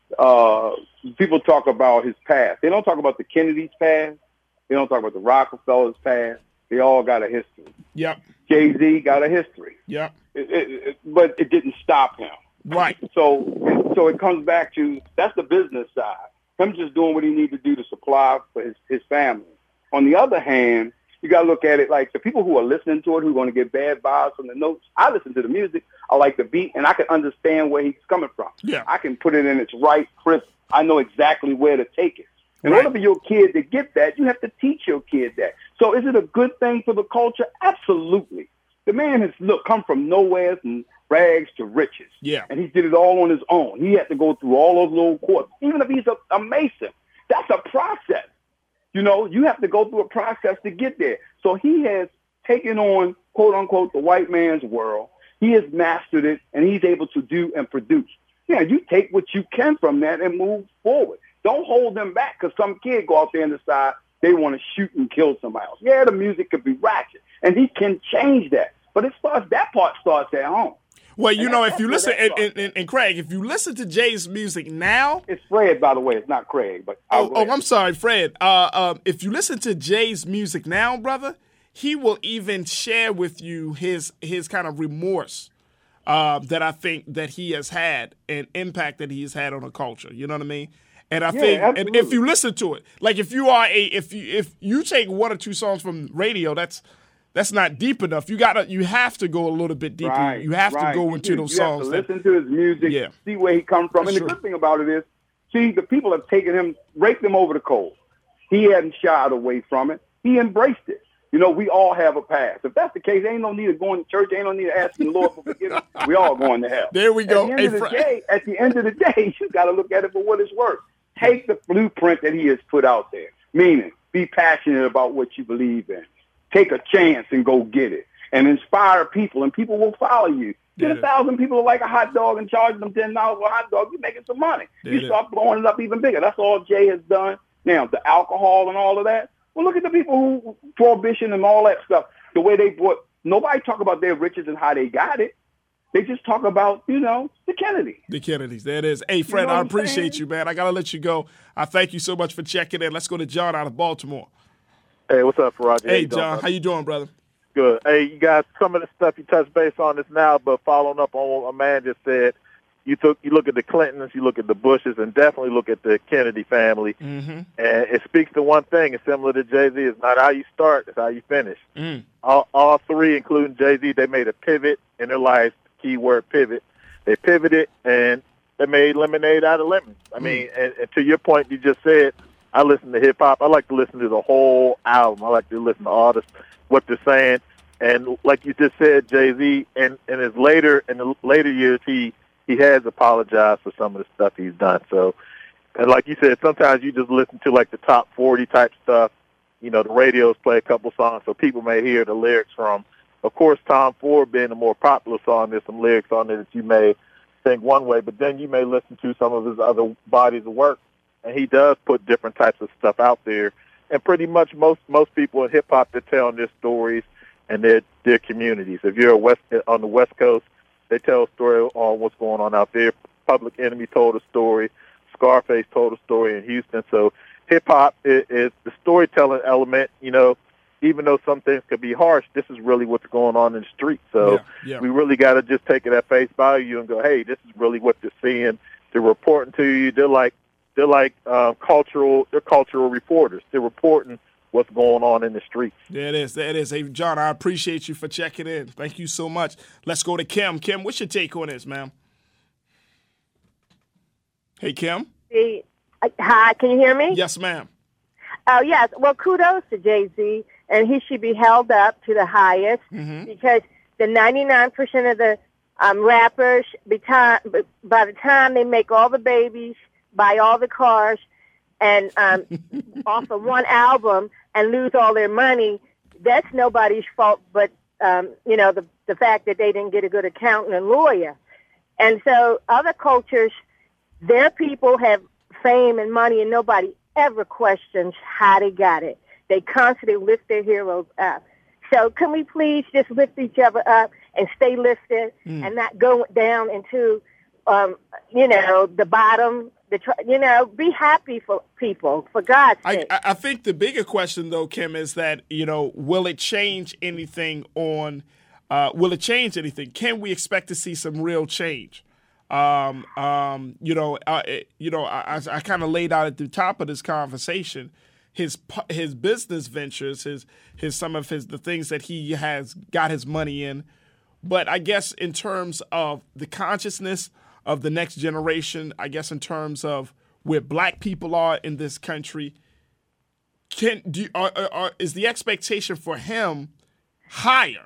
uh, people talk about his past. They don't talk about the Kennedys' past. They don't talk about the Rockefellers' past. They all got a history. Yep. Jay-Z got a history. Yep. It, it, it, but it didn't stop him. Right. So, so it comes back to that's the business side. Him just doing what he needs to do to supply for his, his family. On the other hand, you got to look at it like the people who are listening to it, who are going to get bad vibes from the notes. I listen to the music. I like the beat, and I can understand where he's coming from. Yeah. I can put it in its right crisp. I know exactly where to take it. In right. order for your kid to get that, you have to teach your kid that. So is it a good thing for the culture? Absolutely. The man has look come from nowhere and rags to riches. Yeah. And he did it all on his own. He had to go through all those little courts. Even if he's a, a mason, that's a process. You know, you have to go through a process to get there. So he has taken on, quote unquote, the white man's world. He has mastered it, and he's able to do and produce. Yeah, you take what you can from that and move forward. Don't hold them back because some kid go out there and decide they want to shoot and kill somebody else. Yeah, the music could be ratchet, and he can change that. But it starts. That part starts at home. Well, you and know, if you listen, and, and, and Craig, if you listen to Jay's music now, it's Fred, by the way. It's not Craig, but oh, oh I'm sorry, Fred. Uh, um, if you listen to Jay's music now, brother, he will even share with you his his kind of remorse uh, that I think that he has had and impact that he has had on the culture. You know what I mean? And I yeah, think, absolutely. and if you listen to it, like if you are a, if you if you take one or two songs from radio, that's that's not deep enough. You gotta, you have to go a little bit deeper. Right, you have right. to go into you, those you songs. You have that, to listen to his music, yeah. see where he comes from. That's and true. The good thing about it is, see, the people have taken him, raked him over the coals. He hadn't shied away from it. He embraced it. You know, we all have a past. If that's the case, ain't no need of going to church. Ain't no need of asking the Lord for forgiveness. We all going to hell. There we go. At the, end hey, of the Fra- day, at the end of the day, you got to look at it for what it's worth. Take the blueprint that he has put out there, meaning be passionate about what you believe in. Take a chance and go get it. And inspire people, and people will follow you. Get yeah. a thousand people who like a hot dog and charge them ten dollars for a hot dog. You're making some money. Yeah. You start blowing it up even bigger. That's all Jay has done. Now, the alcohol and all of that. Well, look at the people who, prohibition and all that stuff, the way they brought, nobody talk about their riches and how they got it. They just talk about, you know, the Kennedys. The Kennedys, there it is. Hey, Fred, you know I appreciate you, man. I got to let you go. I thank you so much for checking in. Let's go to John out of Baltimore. Hey, what's up, Roger? Hey, John, how you doing, brother? Good. Hey, you guys, some of the stuff you touched base on this now, but following up on what a man just said, you took you look at the Clintons, you look at the Bushes, and definitely look at the Kennedy family. Mm-hmm. And it speaks to one thing. It's similar to Jay-Z. It's not how you start, it's how you finish. Mm. All, all three, including Jay-Z, they made a pivot in their life, keyword pivot. They pivoted, and they made lemonade out of lemons. I mm. mean, and, and to your point, you just said, I listen to hip-hop. I like to listen to the whole album. I like to listen to all this, what they're saying. And like you just said, Jay-Z, in, in his later in the later years, he he has apologized for some of the stuff he's done. So, and like you said, sometimes you just listen to like the top forty type stuff. You know, the radios play a couple songs, so people may hear the lyrics from. Of course, Tom Ford being a more popular song, there's some lyrics on there that you may think one way, but then you may listen to some of his other bodies of work, and he does put different types of stuff out there. And pretty much most most people in hip hop, they're telling their stories and their their communities. If you're a west on the West Coast, they tell a story on what's going on out there. Public Enemy told a story. Scarface told a story in Houston. So hip hop is, is the storytelling element. You know, even though some things could be harsh, this is really what's going on in the street. So yeah, yeah. we really got to just take it at face value and go, hey, this is really what they're seeing. They're reporting to you. They're like they're like uh, cultural. They're cultural reporters. They're reporting what's going on in the streets. There it is. There it is. Hey, John, I appreciate you for checking in. Thank you so much. Let's go to Kim. Kim, what's your take on this, ma'am? Hey, Kim. Hey, hi, can you hear me? Yes, ma'am. Oh, yes. Well, kudos to Jay-Z, and he should be held up to the highest Mm-hmm. because the ninety-nine percent of the um, rappers, by, time, by the time they make all the babies, buy all the cars, and um, off of one album and lose all their money, that's nobody's fault but, um, you know, the, the fact that they didn't get a good accountant and lawyer. And so other cultures, their people have fame and money, and nobody ever questions how they got it. They constantly lift their heroes up. So can we please just lift each other up and stay lifted mm. and not go down into, um, you know, the bottom, the tr- you know, be happy for people, for God's sake. I, I think the bigger question, though, Kim, is that, you know, will it change anything on, uh, will it change anything? Can we expect to see some real change? Um, um, you know, uh, it, you know, I, I, I kind of laid out at the top of this conversation his his business ventures, his his some of his the things that he has got his money in. But I guess in terms of the consciousness of the next generation, I guess in terms of where black people are in this country, can do are, are, is the expectation for him higher?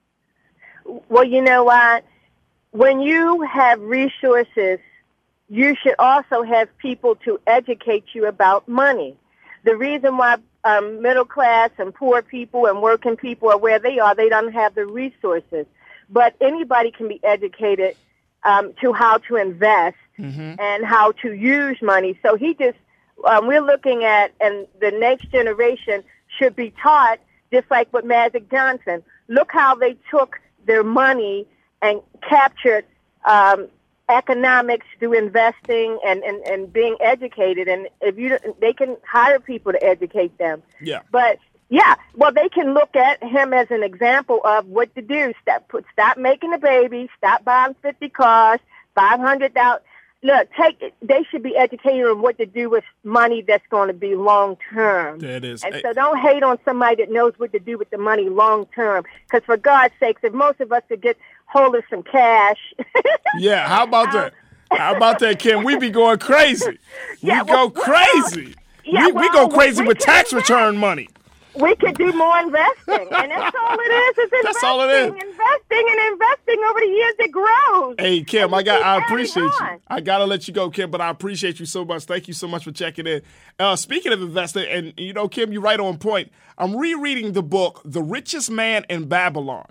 Well, you know what? When you have resources, you should also have people to educate you about money. The reason why um, middle class and poor people and working people are where they are, they don't have the resources. But anybody can be educated um, to how to invest mm-hmm. and how to use money. So he just, um, we're looking at, and the next generation should be taught, just like with Magic Johnson. Look how they took their money and captured um, economics through investing and, and, and being educated. And if you, they can hire people to educate them. Yeah. But yeah, well, they can look at him as an example of what to do. Stop, put, stop making a baby. Stop buying fifty cars, five hundred dollars. Look, take. They should be educated on what to do with money that's going to be long term. That is. And I, so don't hate on somebody that knows what to do with the money long term. Because for God's sakes, if most of us could get hold of some cash. Yeah, how about that? How about that, Kim? We be going crazy. We yeah, go well, crazy. Yeah, we, well, we go crazy we with tax invest. return money. We could do more investing, and that's all it is. Is investing, that's all it is. Investing and investing over the years, it grows. Hey, Kim, I got. I appreciate on. you. I gotta let you go, Kim, but I appreciate you so much. Thank you so much for checking in. Uh, speaking of investing, and you know, Kim, you're right on point. I'm rereading the book, The Richest Man in Babylon.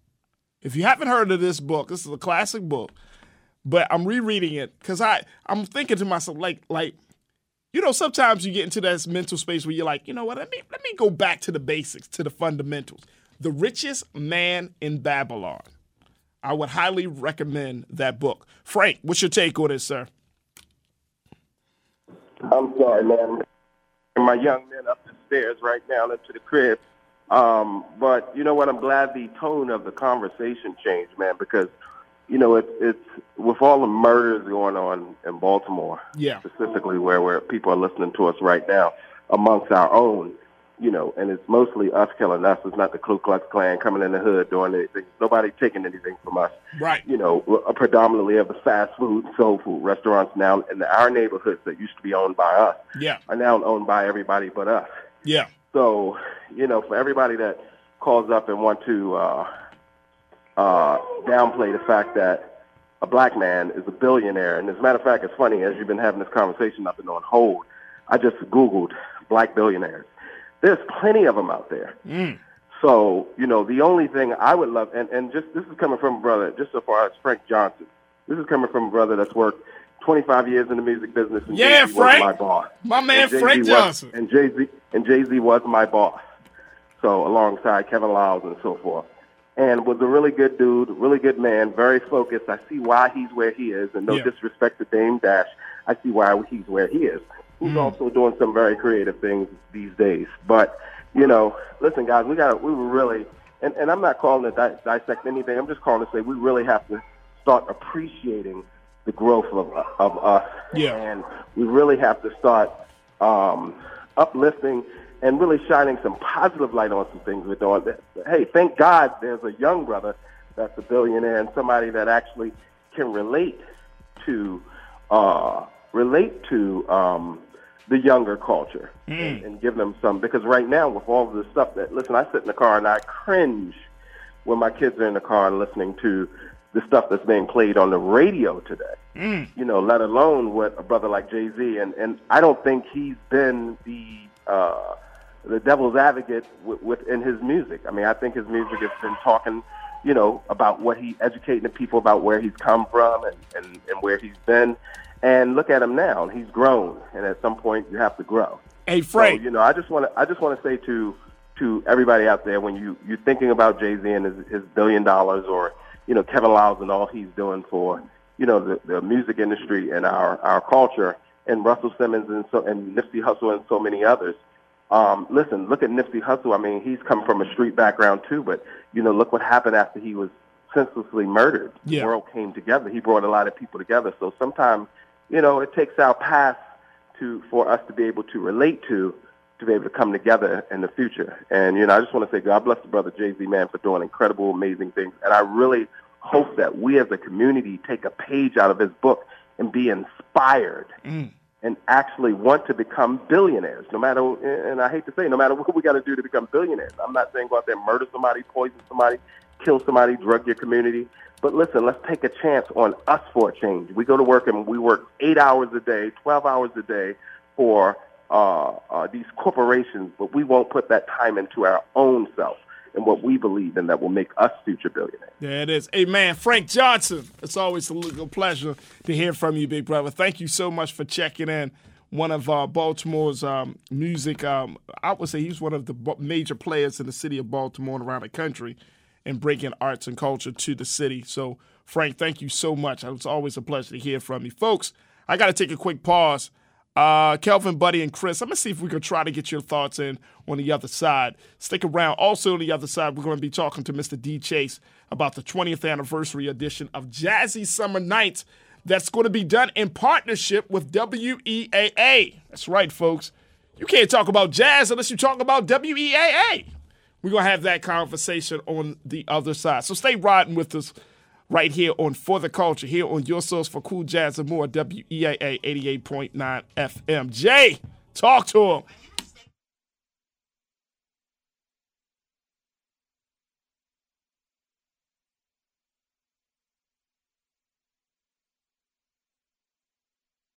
If you haven't heard of this book, this is a classic book, but I'm rereading it because I I'm thinking to myself, like like. You know, sometimes you get into that mental space where you're like, you know what, let me let me go back to the basics, to the fundamentals. The Richest Man in Babylon. I would highly recommend that book. Frank, what's your take on this, sir? I'm sorry, man. My young men up the stairs right now into the crib. Um, but you know what? I'm glad the tone of the conversation changed, man, because you know, it's it's with all the murders going on in Baltimore, yeah. specifically where, where people are listening to us right now, amongst our own, you know, and it's mostly us killing us. It's not the Ku Klux Klan coming in the hood doing anything. Nobody taking anything from us. Right. You know, predominantly of the fast food, soul food restaurants now in our neighborhoods that used to be owned by us yeah. are now owned by everybody but us. Yeah. So, you know, for everybody that calls up and want to uh, Uh, downplay the fact that a black man is a billionaire. And as a matter of fact, it's funny, as you've been having this conversation, I've been on hold. I just Googled black billionaires. There's plenty of them out there. Mm. So, you know, the only thing I would love, and, and just this is coming from a brother, just so far as Frank Johnson, this is coming from a brother that's worked twenty-five years in the music business. And yeah, Jay-Z Frank. was my boss. My man, and Frank was, Johnson. And Jay-Z, and Jay-Z was my boss. so alongside Kevin Lyles and so forth. And was a really good dude, really good man, very focused. I see why he's where he is, and no Yeah. disrespect to Dame Dash, I see why he's where he is. He's Mm. also doing some very creative things these days. But, you know, listen, guys, we got we really, and, and I'm not calling to di- dissect anything. I'm just calling to say we really have to start appreciating the growth of, of us. Yeah. And we really have to start um, uplifting and really shining some positive light on some things we're doing. Hey, thank God there's a young brother that's a billionaire and somebody that actually can relate to uh, relate to um, the younger culture Mm. and, and give them some. Because right now, with all of the stuff that, listen, I sit in the car and I cringe when my kids are in the car and listening to the stuff that's being played on the radio today. Mm. You know, let alone what a brother like Jay-Z. And, and I don't think he's been the uh, the devil's advocate with, within his music. I mean, I think his music has been talking, you know, about what he educating the people about where he's come from and, and, and where he's been. And look at him now. He's grown, and at some point you have to grow. Hey, Frank. So, you know, I just want to I just want to say to to everybody out there, when you you're thinking about Jay-Z and his, his billion dollars, or you know Kevin Lyles and all he's doing for you know the, the music industry and our, our culture, and Russell Simmons and so and Nipsey Hussle and so many others. Um, listen, look at Nipsey Hussle. I mean, he's come from a street background too, but you know, look what happened after he was senselessly murdered. Yeah. The world came together. He brought a lot of people together. So sometimes, you know, it takes our past to for us to be able to relate to, to be able to come together in the future. And you know, I just want to say, God bless the brother Jay-Z, man, for doing incredible, amazing things. And I really hope that we as a community take a page out of his book and be inspired. Mm. And actually want to become billionaires, no matter, and I hate to say, no matter what we got to do to become billionaires. I'm not saying go out there and murder somebody, poison somebody, kill somebody, drug your community. But listen, let's take a chance on us for a change. We go to work and we work eight hours a day, twelve hours a day for uh, uh, these corporations, but we won't put that time into our own self and what we believe in that will make us future billionaires. There it is. Hey, man, Frank Johnson, it's always a little pleasure to hear from you, big brother. Thank you so much for checking in. One of uh, Baltimore's um, music, um, I would say he's one of the major players in the city of Baltimore and around the country in bringing arts and culture to the city. So, Frank, thank you so much. It's always a pleasure to hear from you. Folks, I got to take a quick pause. Uh, Kelvin, Buddy, and Chris, I'm going to see if we can try to get your thoughts in on the other side. Stick around. Also on the other side, we're going to be talking to Mister D. Chase about the twentieth anniversary edition of Jazzy Summer Nights that's going to be done in partnership with W E A A. That's right, folks. You can't talk about jazz unless you talk about W E A A. We're going to have that conversation on the other side. So stay riding with us right here on For the Culture, here on your source for cool jazz and more, W E A A eighty-eight point nine F M. Jay, talk to him.